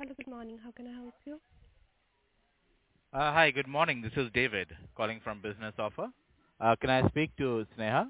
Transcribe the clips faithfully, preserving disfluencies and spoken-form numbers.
Hello, good morning. How can I help you? Uh, Hi, good morning. This is David calling from Business Offer. Uh, Can I speak to Sneha?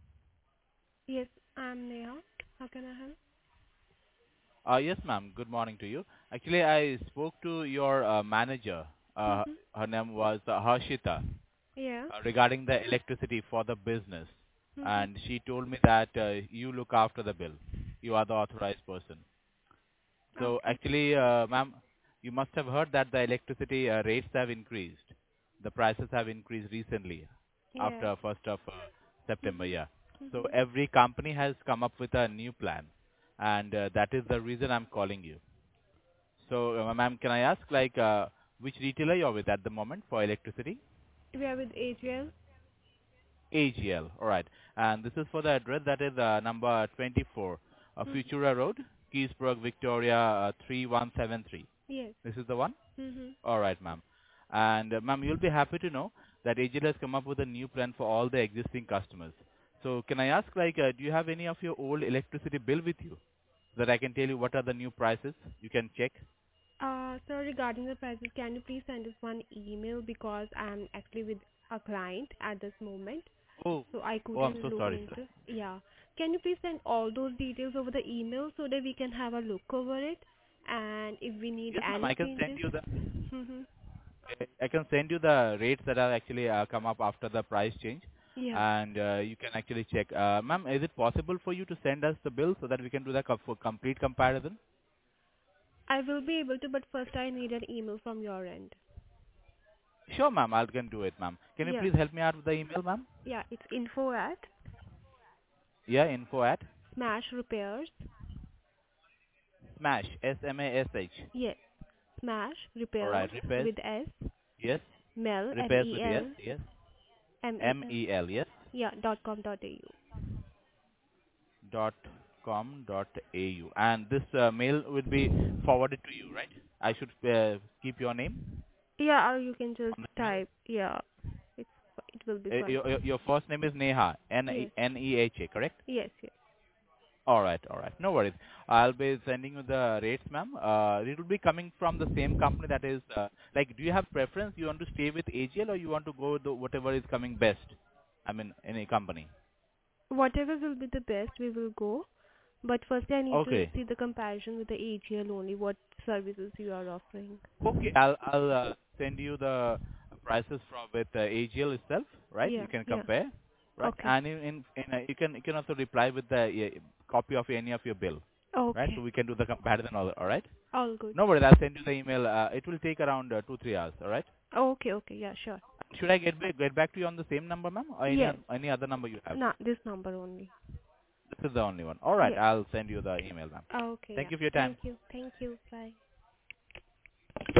Yes, I'm Neha. How can I help? Uh, Yes, ma'am. Good morning to you. Actually, I spoke to your uh, manager. Uh, Mm-hmm. Her name was uh, Harshita, Yeah. uh, regarding the electricity for the business, Mm-hmm. and she told me that uh, you look after the bill. You are the authorized person. So Okay. actually, uh, ma'am, you must have heard that the electricity uh, rates have increased. The prices have increased recently Yeah. after first of uh, September, yeah. Mm-hmm. So Mm-hmm. every company has come up with a new plan, and uh, that is the reason I'm calling you. So, uh, ma'am, can I ask, like, uh, which retailer you're with at the moment for electricity? We are with A G L. A G L. All right. And this is for the address that is uh, number twenty-four, uh, Mm-hmm. Futura Road, Keysburg, Victoria, uh, three one seven three. Yes. This is the one? Mm-hmm. All right, ma'am. And uh, ma'am, you'll be happy to know that A G L has come up with a new plan for all the existing customers. So can I ask, like, uh, do you have any of your old electricity bill with you that I can tell you what are the new prices? You can check. Uh, so regarding the prices, can you please send us one email because I'm actually with a client at this moment, Oh, so I oh, I'm couldn't so look sorry, sir. into. Yeah. Can you please send all those details over the email so that we can have a look over it, and if we need Yes, ma'am. any I can send changes. you the Mm-hmm. I can send you the rates that have actually uh, come up after the price change, Yeah. and uh, you can actually check. Uh, ma'am, is it possible for you to send us the bill so that we can do the co- for complete comparison? I will be able to, but first I need an email from your end. Sure, ma'am. I can do it, ma'am. Can you Yeah. please help me out with the email, ma'am? Yeah, it's info at Yeah, info at Smash Repairs. Smash, S M A S H. Yes, Smash All Repairs right, repairs, with S, yes. Mel, Repairs with yes, M-E-L, yes. M-E-L. M E L, yes. Yeah, dot com dot A U. Dot com dot A U. And this uh, mail will be forwarded to you, right? I should uh, keep your name Yeah, or you can just on the mail. type. Yeah, it's it will be Uh, fine. your, your your first name is Neha, N E Yes, N E H A, correct? yes, yes. All right, all right. No worries. I'll be sending you the rates, ma'am. Uh, it will be coming from the same company that is, uh, like, do you have preference? You want to stay with A G L or you want to go with the, whatever is coming best? I mean, any company. Whatever will be the best, we will go. But first, I need to Okay. see the comparison with the A G L only. What services you are offering? Okay. I'll, I'll uh, send you the prices from with uh, A G L itself, right? Yeah, You can yeah. compare, right? Okay. And in, in, in uh, you can you can also reply with the uh, copy of any of your bill, right? So Okay. we can do the comparison. All, all right. All good. No worries. I'll send you the email. Uh, it will take around uh, two three hours. All right. Okay, okay. Yeah, sure. Should I get back, get back to you on the same number, ma'am, or any Yes. oth- any other number you have? Not this number only. This is the only one. All right, Yes. I'll send you the email, ma'am. Okay, Thank yeah. you for your time. Thank you. Thank you. Bye.